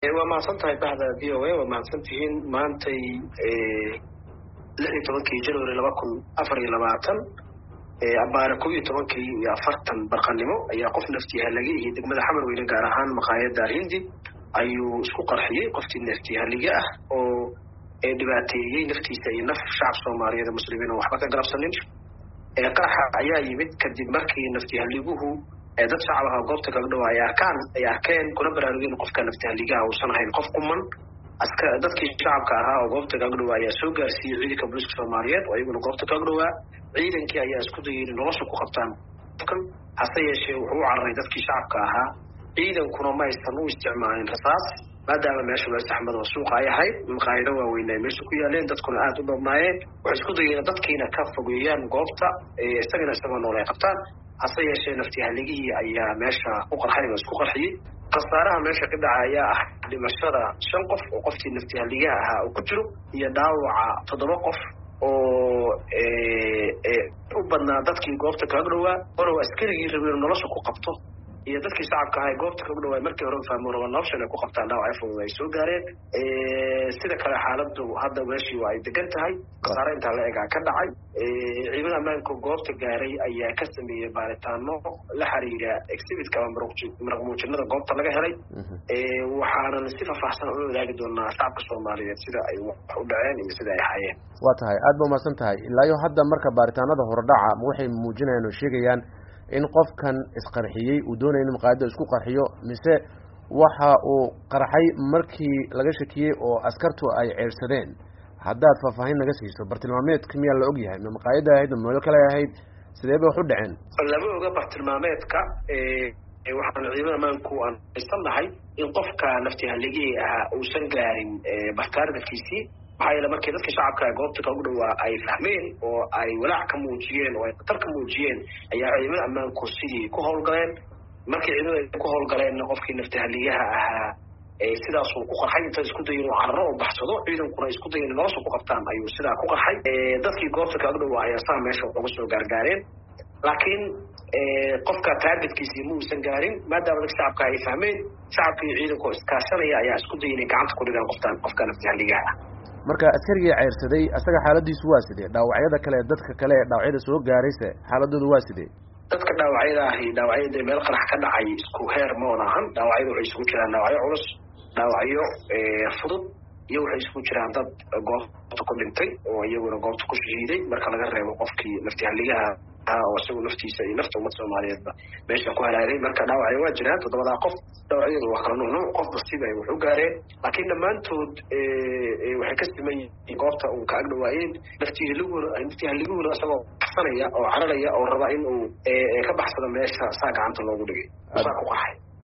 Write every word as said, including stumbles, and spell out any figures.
waa mahadsantahay bahda v o a waa mahadsantihiin maantay lix iyo tobankii january laba kun afar iyo labaatan abaara kow iyo tobankii iyo afartan barqanimo ayaa qof naftihallige iyo degmada xamarweyne gaar ahaan maqaayada hindi ayuu isku qarxiyey qoftii naftihallige ah oo dhibaateeyey naftiisa iyo naf shacab soomaaliyeed muslimiin oo waxba ka galabsanin qaraxa ayaa yimid kadib markii naftihalliguhu dad shacab ah goobta kaga dhaw ay arkaan ay arkeen kuna baraarugeen qofka naftihalligaha uusan ahayn qof kuman aska dadkii shacabka ahaa oo goobta kaga dhaw ayaa soo gaarsiiyey ciidanka booliska Soomaaliyeed oo iyaguna goobta kaga dhaw ciidankii ayaa isku dayay in nolosha ku qabtaan kan hase yeeshee wuxuu cararay dadkii shacabka ahaa ciidankuna ma aysan u isticmaalin rasaas maadaama meesha la saxmad oo suuqa ay ahayd maqaayado waaweyn ay meesha ku yaaleen dadkuna aad u dhammaayeen waxay isku dayeen dadkiina ka fogeeyaan goobta isagana isagoo nool ay qabtaan hase yeeshee naftihalligihii ayaa meesha ku qarxay oo isku qarxiyey qasaaraha meesha ka dhacay ayaa ah dhimashada shan qof oo qofkii naftihalligaha ahaa uu ku jiro iyo dhaawaca toddoba qof oo u badnaa dadkii goobta kaga dhawaa hore askarigii rabay nolosha ku qabto iyo dadkii shacabka ahaa goobta kaga dhawaay markii hore fahmo raba nolosha ku qabtaan dhaawac fudud ay soo gaareen sida kale xaaladdu hadda meeshii waa ay degan tahay qasaare inta la eega ka dhacay ciidamada ammaanka goobta gaaray ayaa ka sameeyay baaritaano la xiriira exhibitka marqmuujinada goobta laga helay waxaana si faahfaahsan u wadaagi doonaa shacabka Soomaaliyeed sida ay wax u dhaceen iyo sida ay hayeen waa tahay aad ba maasan tahay ilaa iyo hadda marka baaritaanada hordhaca waxay muujinayaan oo sheegayaan in qofkan isqarxiyey uu doonayo in maqaayada isku qarxiyo mise waxa uu qarxay markii laga shakiyay oo askartu ay ceersadeen haddaad faahfaahin naga siiso bartilmaameedka miyaa la og yahay ma maqaayada ahayd ma meel kale ahayd sidee bay wax u dhaceen lama oga bartilmaameedka waxaan ciidamada ammaanku aan haysannahay in qofka naftihalligii ahaa uusan gaarin bartaarkiisii maxaa yeele markii dadka shacabka goobta kaga dhawaa ay fahmeen oo ay walaac ka muujiyeen oo ay khatar ka muujiyeen ayaa ciidamada ammaanku sidii ku howlgaleen markii ciidamada ku howlgaleen qofkii naftihalligaha ahaa sidaas uu ku qarxay inta isku dayay inuu carro oo baxsado ciidankuna isku dayay in nolosha ku qabtaan ayuu sidaa ku qarxay dadkii goobta kaga dhawaa ayaa saa meesha uga soo gaargaareen laakiin qofka taargetkiisii ma uusan gaarin maadaama dadka shacabka ay fahmeen shacabka iyo ciidanku iskaashanaya ayaa isku dayay inay gacanta ku dhigaan qoftaan qofka naftihalligaha ah marka askarigii ceersaday asaga xaaladiisu waa sidee dhaawacyada kale dadka kale ee dhaawacyada soo gaarayse xaaladoodu waa sidee dadka dhaawacyada ahi dhaawacyada meel qarax ka dhacay isku heer ma wada ahan dhaawacyadu waxay isugu jiraan dhaawacyo culus dhaawacyo fudud iyo waxay isugu jiraan dad goobta ku dhintay oo iyaguna goobta ku shahiiday marka laga reebo qofkii naftihalligaha oo isagu naftiisa iyo nafta ummadda Soomaaliyeedba meesha ku halaagay marka dhaawacyo waa jiraan toddobadaa qof dhaawacyadu waa kala nuuc qof basiib ay wuxuu gaareen laakiin dhammaantood waxay ka siman yihiin goobta uu ka agdhawaayeen naftihalliguna naftihalliguna isagoo baxsanaya oo cararaya oo raba in uu ka baxsado meesha saa gacanta loogu dhigay saa ku qaxay